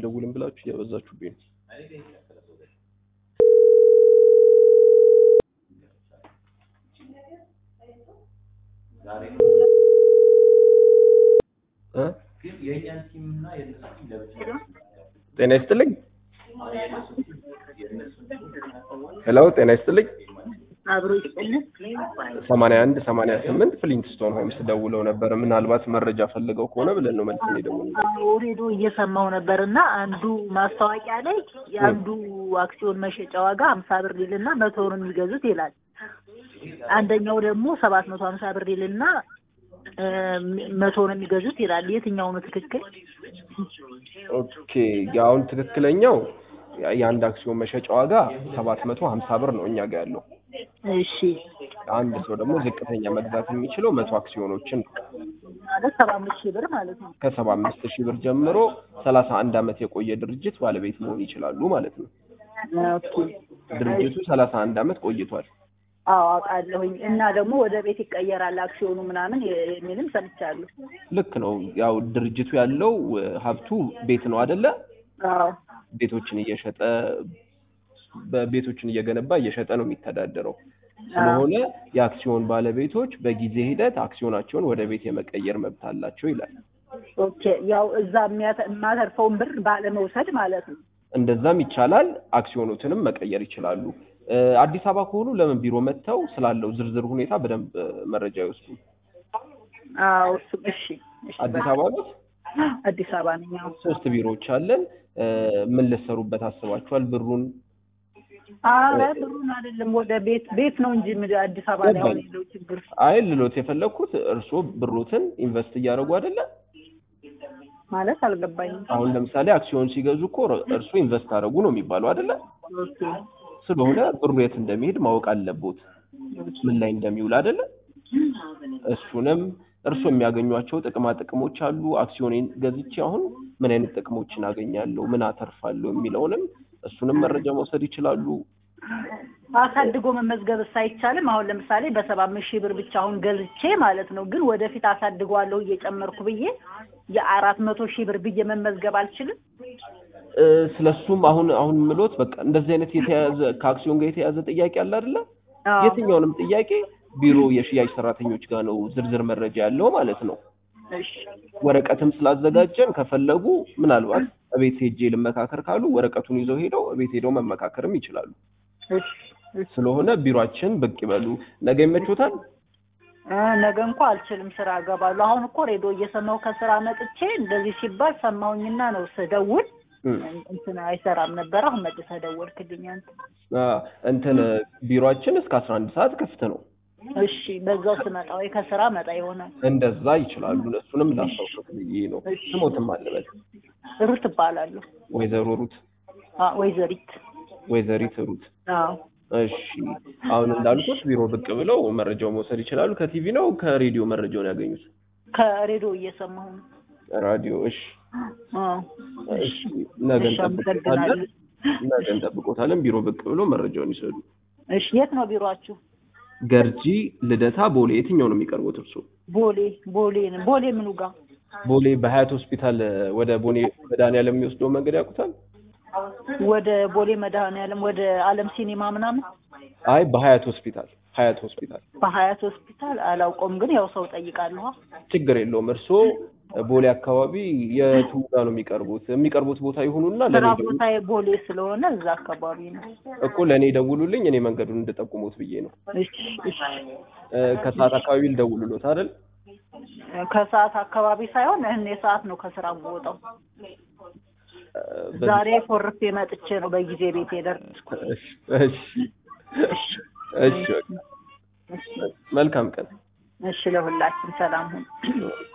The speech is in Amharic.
አልደውልም ብላችሁ ያበዛችሁብኝ ነው። ጤና ይስጥልኝ። ሄሎ ጤና ይስጥልኝ። አብሮ ይስጥልኝ። 8188 ፍሊንትስቶን ሆምስ ደውለው ነበር። ምናልባት መረጃ ፈልገው ከሆነ ብለን ነው መልስ የደወልነው። ሬዲዮ እየሰማው ነበርና አንዱ ማስታወቂያ ላይ የአንዱ አክሲዮን መሸጫ ዋጋ 50 ብር ይልና 100 ነው የሚገዙት ይላል። አንደኛው ደግሞ 750 ብር ይልና 100 ነው የሚገዙት ይላል። የትኛው ነው ትክክል? ኦኬ ያውን ትክክለኛው የአንድ አክሲዮን መሸጫ ዋጋ 750 ብር ነው እኛ ጋር ያለው። እሺ አንድ ሰው ደግሞ ዝቅተኛ መግዛት የሚችለው 100 አክሲዮኖችን ማለት 75,000 ብር ማለት ነው። ከ75,000 ብር ጀምሮ 31 ዓመት የቆየ ድርጅት ባለቤት መሆን ይችላሉ ማለት ነው። ኦኬ ድርጅቱ 31 ዓመት ቆይቷል። አዎ አውቃለሁኝ። እና ደግሞ ወደ ቤት ይቀየራል አክሲዮኑ ምናምን የሚልም ሰምቻለሁ። ልክ ነው። ያው ድርጅቱ ያለው ሀብቱ ቤት ነው አይደለ? አዎ ቤቶችን እየሸጠ በቤቶችን እየገነባ እየሸጠ ነው የሚተዳደረው። ስለሆነ የአክሲዮን ባለቤቶች በጊዜ ሂደት አክሲዮናቸውን ወደ ቤት የመቀየር መብት አላቸው ይላል። ኦኬ ያው እዛ የሚያተርፈውን ብር ባለመውሰድ ማለት ነው። እንደዛም ይቻላል። አክሲዮኖትንም መቀየር ይችላሉ። አዲስ አበባ ከሆኑ ለምን ቢሮ መጥተው ስላለው ዝርዝር ሁኔታ በደንብ መረጃ ይወስዱ። አዎ እሺ። አዲስ አበባ ነው? አዲስ አበባ ነኝ። 3 ቢሮዎች አለን። ምን ልትሰሩበት አስባችኋል? ብሩን ብሩን አይደለም ወደ ቤት ነው እንጂ አዲስ አበባ ላይ ያለው ችግር። አይ ልሎት የፈለኩት እርሶ ብሩትን ኢንቨስት እያደረጉ አይደለ? ማለት አልገባኝም። አሁን ለምሳሌ አክሲዮን ሲገዙ እኮ እርሶ ኢንቨስት አደረጉ ነው የሚባለው አይደለ? ኦኬ ስለሆነ ብሩ የት እንደሚሄድ ማወቅ አለቦት፣ ምን ላይ እንደሚውል አይደለ? እሱንም እርሶ የሚያገኟቸው ጥቅሞች አሉ። አክሲዮኔን ገዝቼ አሁን ምን አይነት ጥቅሞችን አገኛለሁ፣ ምን አተርፋለሁ የሚለውንም እሱንም መረጃ መውሰድ ይችላሉ። አሳድጎ መመዝገብ ሳይቻልም አሁን ለምሳሌ በ75,000 ብር ብቻ አሁን ገዝቼ ማለት ነው፣ ግን ወደፊት አሳድጓለሁ እየጨመርኩ ብዬ የ400,000 ብር ብዬ መመዝገብ አልችልም? ስለሱም አሁን ምሎት በቃ እንደዚህ አይነት የተያዘ ከአክሲዮን ጋር የተያዘ ጥያቄ አለ አይደለ? የትኛውንም ጥያቄ ቢሮ የሽያጭ ሰራተኞች ጋር ነው ዝርዝር መረጃ ያለው ማለት ነው። እሺ ወረቀትም ስላዘጋጀን ከፈለጉ ምናልባት እቤት ሄጄ ልመካከር ካሉ ወረቀቱን ይዘው ሄደው እቤት ሄደው መመካከርም ይችላሉ። እሺ ስለሆነ ቢሮአችን ብቅ ይበሉ። ነገ ይመቾታል? ነገ እንኳን አልችልም፣ ስራ እገባለሁ። አሁን እኮ ሬዲዮ እየሰማሁ ከስራ መጥቼ እንደዚህ ሲባል ሰማሁኝና ነው ስደውል እንትን አይሰራም ነበር። አሁን መልሰህ ደወልክልኝ አንተ። ቢሮአችን እስከ 11 ሰዓት ክፍት ነው። እሺ በዛው ስመጣ ወይ ከስራ መጣ ይሆናል። እንደዛ ይችላሉ። እሱንም ላስታውሱት ብዬ ነው። ስሞትም አለበት። ሩት እባላለሁ። ወይዘሮ ሩት? ወይዘሪት ሩት። አዎ እሺ አሁን እንዳልኩት ቢሮ ብቅ ብለው መረጃው መውሰድ ይችላሉ። ከቲቪ ነው ከሬዲዮ መረጃውን ያገኙት? ከሬዲዮ እየሰማሁ ነው። ራዲዮ። እሺ እሺ ነገ እንጠብቆታለን። ቢሮ ብቅ ብሎ መረጃውን ይሰዱ። እሺ የት ነው ቢሮአችሁ? ገርጂ፣ ልደታ፣ ቦሌ የትኛው ነው የሚቀርቡት እርሶ? ቦሌ ምኑ ጋር? ቦሌ በሀያት ሆስፒታል ወደ ቦሌ መድኃኒዓለም የሚወስደው መንገድ ያውቁታል? ወደ ቦሌ መድኃኒዓለም ወደ ዓለም ሲኒማ ምናምን? አይ በሀያት ሆስፒታል። በሀያት ሆስፒታል አላውቀውም፣ ግን ያው ሰው ጠይቃለሁ። ችግር የለውም። እርሶ ቦሌ አካባቢ የቱ ጋር ነው የሚቀርቡት ቦታ ይሁኑና ለኔ ቦታ ቦሌ ስለሆነ እዛ አካባቢ ነው እኮ ለኔ ደውሉልኝ፣ እኔ መንገዱን እንድጠቁሙት ብዬ ነው። እሺ ከሰዓት አካባቢ ልደውልሎት አይደል? ከሰዓት አካባቢ ሳይሆን እኔ ሰዓት ነው ከስራ የምወጣው። ዛሬ ኮርፌ መጥቼ ነው በጊዜ ቤት የደረስኩት። እሺ መልካም ቀን። እሺ ለሁላችን ሰላም ሁኑ።